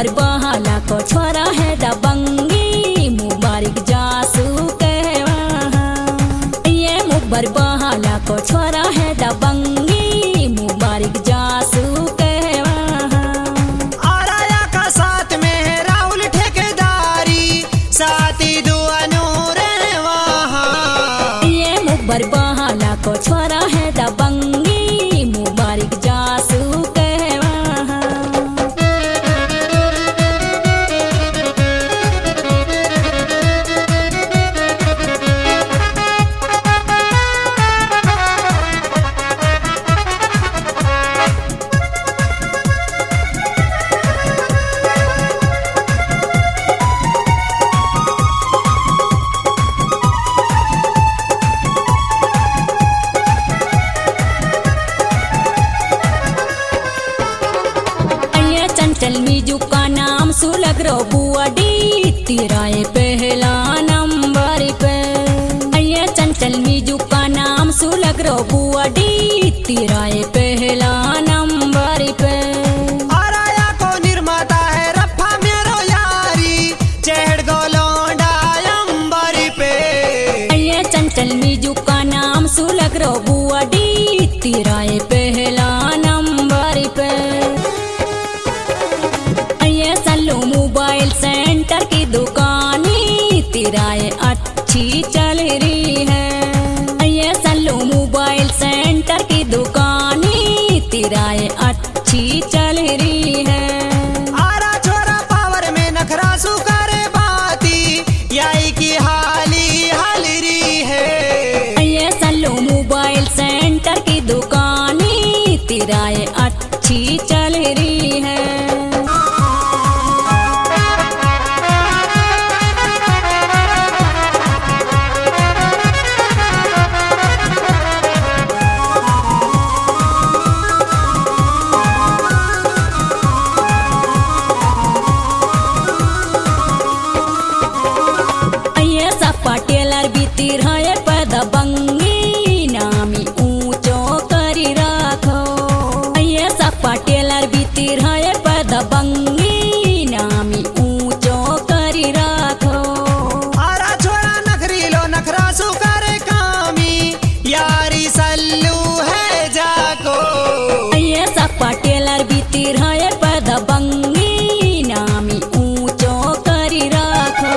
मुबर बहाला को छोरा है दबंगी मुबारक जासू कहवा। ये मुबर बहाला को छोरा है दबंगी मुबारक जासू कहवा। आराया का साथ में है राहुल ठेकेदारी साथी दुआनूर वहाँ। ये मुबर बहाला को छोरा है दबंगी मुबारक जासू कहवा। चंचल मीजू का नाम सुलग रो बुआडी तिराए पहला नंबर पे। ये चंचल मीजू का नाम सुलग रो बुआडी तिराए पहला नंबर पे। आराया को निर्माता है रफा मेरो यारी चेहड़ गोलोंडा अंबर पे। ये चंचल मीजू का नाम सुलग रो बुआडी तिराए पहला नंबर पे। ये सल्लू मोबाइल सेंटर की दुकानी तिराए अच्छी चल रही है। ये सल्लू मोबाइल सेंटर की दुकानी तिराए अच्छी चल रही है। आरा छोरा पावर में नखरा सुकरे बाती याई की हाली हलरी है। ये सल्लू मोबाइल सेंटर की दुकानी तिराए अच्छी चल रही है। टेलर भी तिरहाए पद बंगी नामी ऊंचो करी राखो। ये सपा टेलर भी तिरहाए पद बंगी नामी ऊंचो करी राखो। आरा छोरा नखरी लो नखरा सुकरे कामी यारी सल्लू है जाको। ये सपा टेलर भी तिरहाए पद बंगी नामी ऊंचो करी राखो।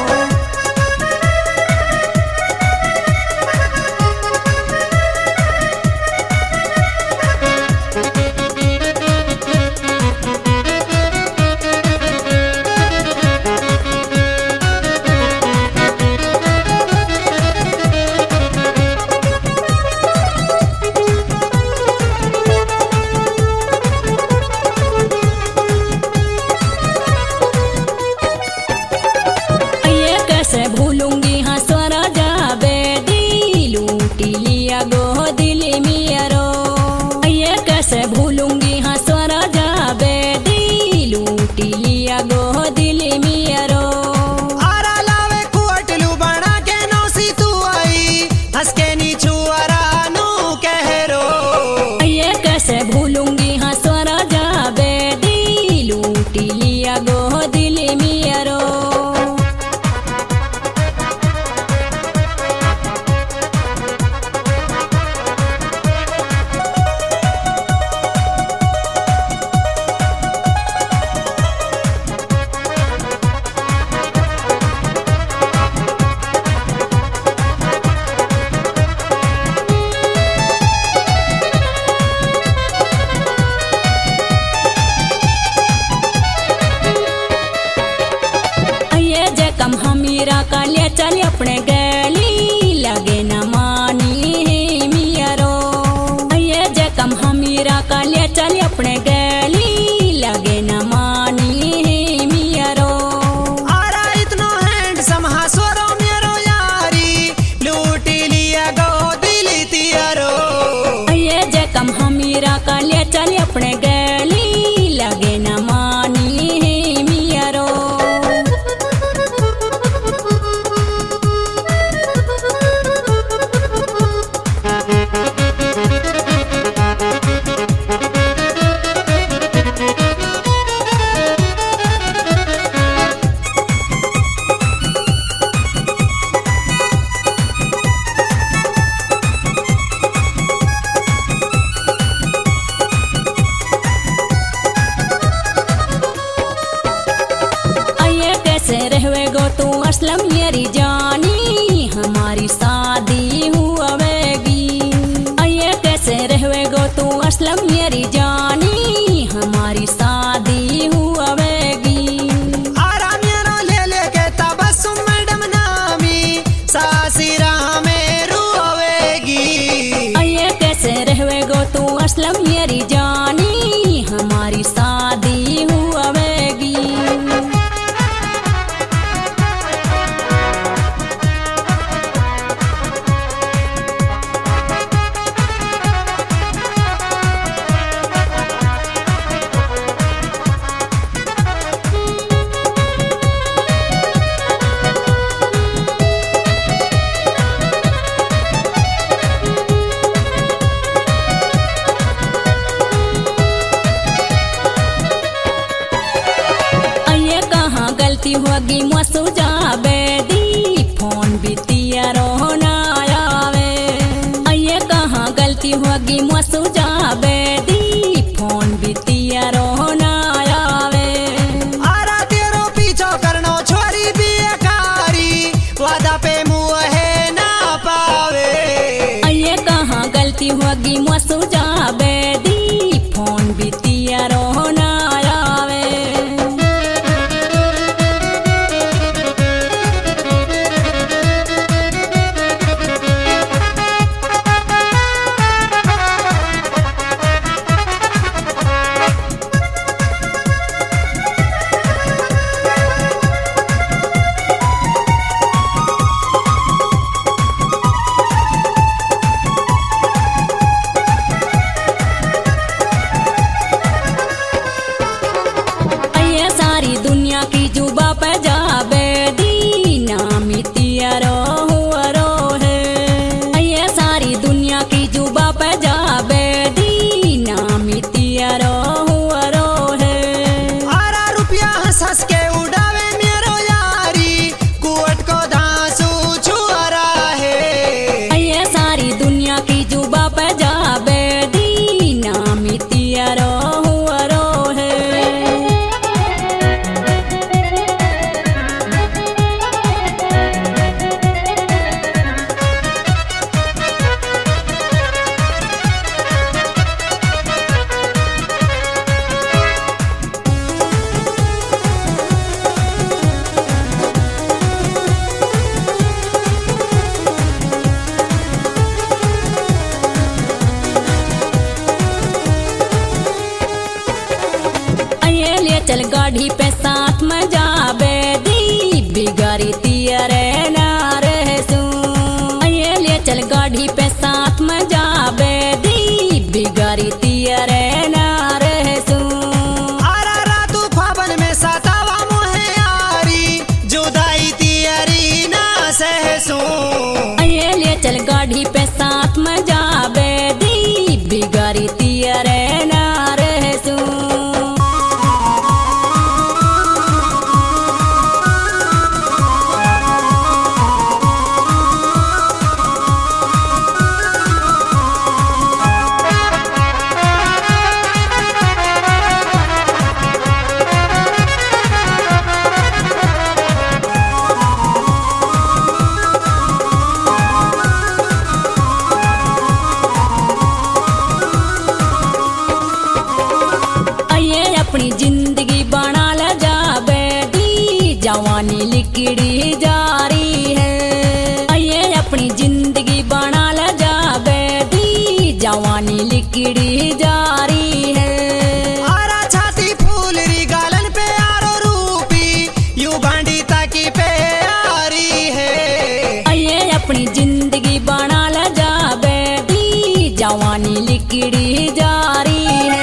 भूलूंगी हाँ स्वरा जाबे दी लूटी लिया गो दिल मियरो। ये कैसे भूलूंगी हाँ स्वरा जाबे दी लूटी लिया गो दिल मियरो। आरा लावे कुअटलू बना के नौसी तू आई हंस के नीचू आरानू कहरो। ये कैसे भूलूंगी हाँ स्वरा जाबे दी लूटी लिया गो दिल मियरो। असलम मेरी जानी हमारी शादी हुआवेगी। आइए कैसे रहवे गो तू असलम मेरी जानी हमारी शादी हुआवेगी। आराम यारो ले लेके तबस्सुम मैडम नामी सासिरा में रुआवेगी। आइए कैसे रहवे गो तू असलम मेरी जानी हमारी शादी हुआवेगी। होगी मसुजा बेदी फोन बितिया रोना आवे। आइए कहाँ गलती होगी मसुजा बेदी फोन बितिया रोना आवे। आरा तेरो पीछो करनो छोरी बेकारी वादा पे मुँह है ना पावे। आइए कहाँ गलती होगी मसुजा बेदी फोन बितिया रोना आवे। सारी दुनिया की जुबा पे जाबे दी नामी तियारो हुआ रो है। ये सारी दुनिया की जुबा पे जाबे दी नामी तियारो हुआ रो है। आरा रुपया हंस के उड़ावे मेरो यारी कुवट को धांसू छुआरा है। ये सारी दुनिया की जुबा पे जाबे दी नामी तियारो हुआ रो है। चल गाड़ी पे साथ में जाबे दी बिगारी तियरे ना रहसू। ये ले चल गाड़ी पे साथ में जाबे दी बिगारी तियरे ना रहसू। आरा रातू ख्वाबन में सतावा मुहे यारी जुदाई तियरी ना सहसू। ये ले चल गाड़ी पे साथ में जाबे दी बिगारी तियरे ना रहसू। अपनी जिंदगी बना ले जाबे दी जवानी लिकड़ी जारी है। ये अपनी जिंदगी बना ले जाबे दी जवानी लिकड़ी जारी है। आरा छाती फूल री गालन पे आरो रूपी यू बांडी ताकी पे आरी है। ये अपनी जिंदगी बना ले जाबे दी जवानी लिकड़ी जारी है।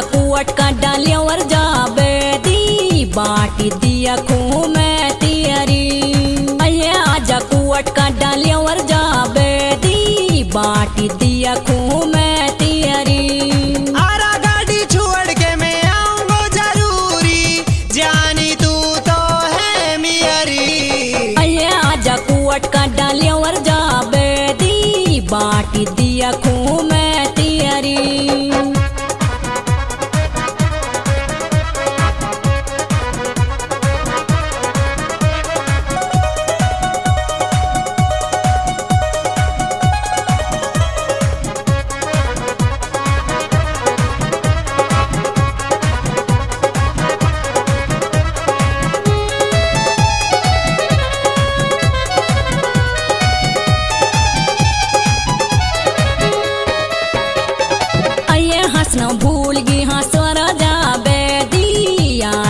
अटका डालिया वर जाबे दी बाटी दिया खूह में तियरी।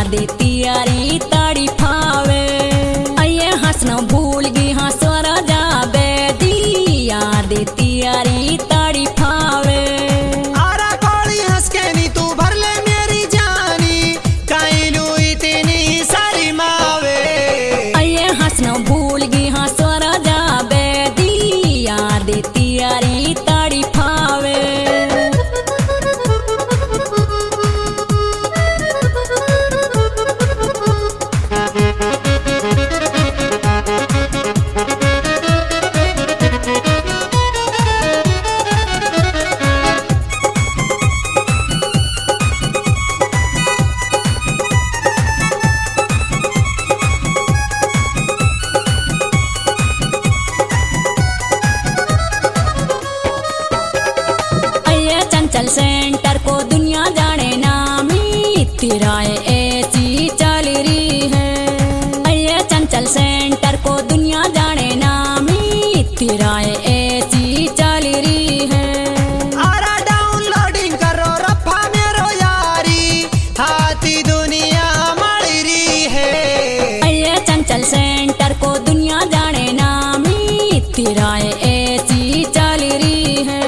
देती यारी ताड़ी फावे अये हंसना भूल गई हंसवर जाबे दी यार देती यारी ताड़ी फावे आरा कोड़ी हंस के नी तू भर ले मेरी जानी काई लू इतनी सारी मावे अये हंसना भूल गई हंसवर जाबे दी यार देती यारी ताड़ी फावे चंचल सेंटर को दुनिया जाने नामी तेरा ऐसी चल रही है अये चंचल सेंटर को दुनिया जाने नामी तेरा ऐसी चल रही है आरा डाउनलोडिंग करो रफा मेरो यारी हाथी दुनिया मर रही है अये चंचल सेंटर को दुनिया जाने नामी तेरा ऐसी चल रही है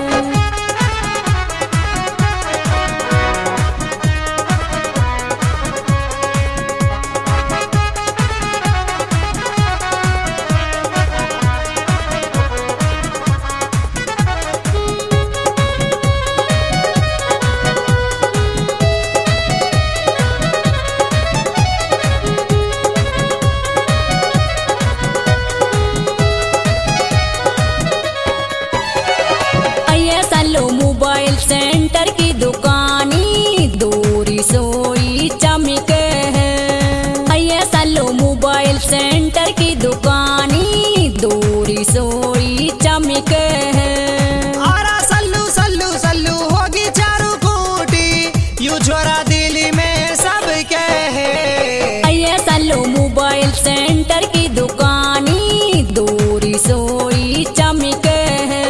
मोबाइल सेंटर की दुकानी दूरी सोई चमके है अये सल्लो मोबाइल सेंटर की दुकानी दूरी सोई चमके है आरा सल्लू सल्लू सल्लू होगी चारू खूटी यू छोरा दिल्ली में सब के है अये सल्लो मोबाइल सेंटर की दुकानी दूरी सोई चमके है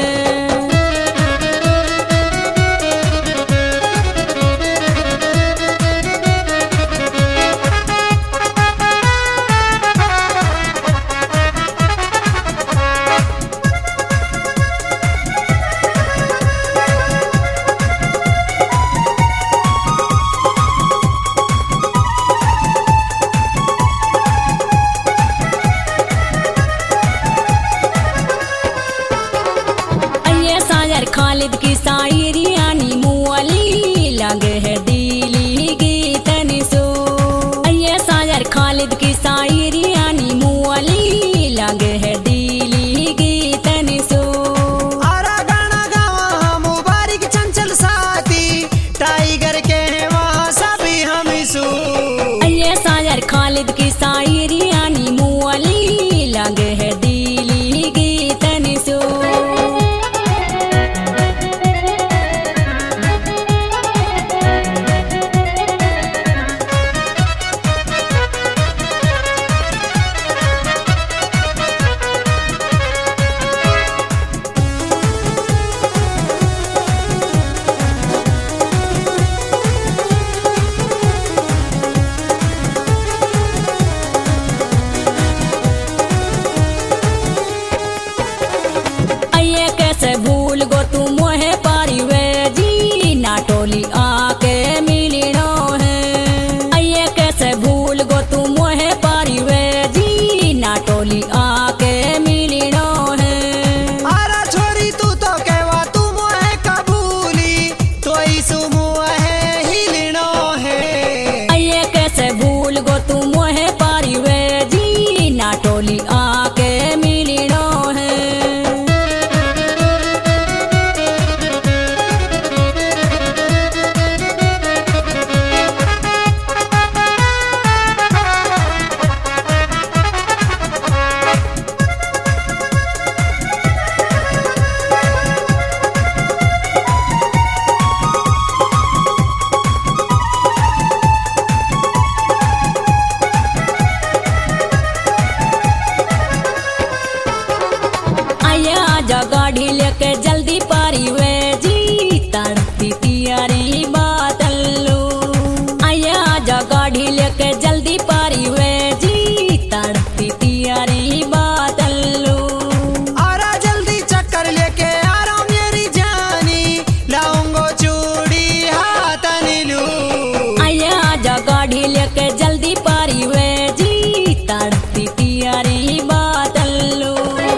लेके जल्दी पारी हुए जी तड़पती तियारी बातल्लू आरा जल्दी चक्कर लेके आ रहा हूं मेरी जानी लाऊंगो चूड़ी हाथन लू आया आजा गाड़ी लेके जल्दी पारी हुए जी तड़पती तियारी बातल्लू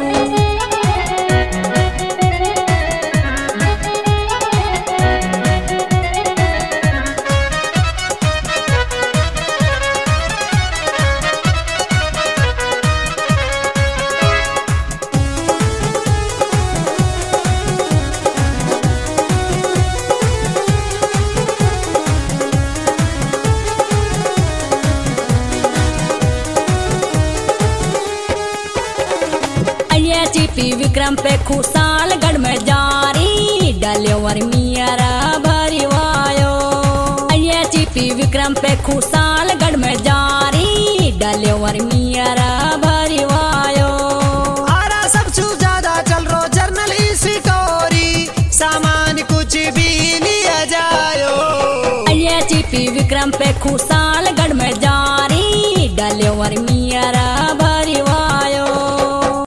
चिपी विक्रम पे खुशाल गढ़ में जारी डलेवर मियारा भरिवायो ये चिपी विक्रम पे खुशाल गढ़ में जारी डलेवर मियारा भरिवायो आरा सबसे ज्यादा चल रो जर्नल स्टोरी सामान कुछ भी लिया जायो ये चिपी विक्रम पे खुशाल गढ़ में जारी डलेवर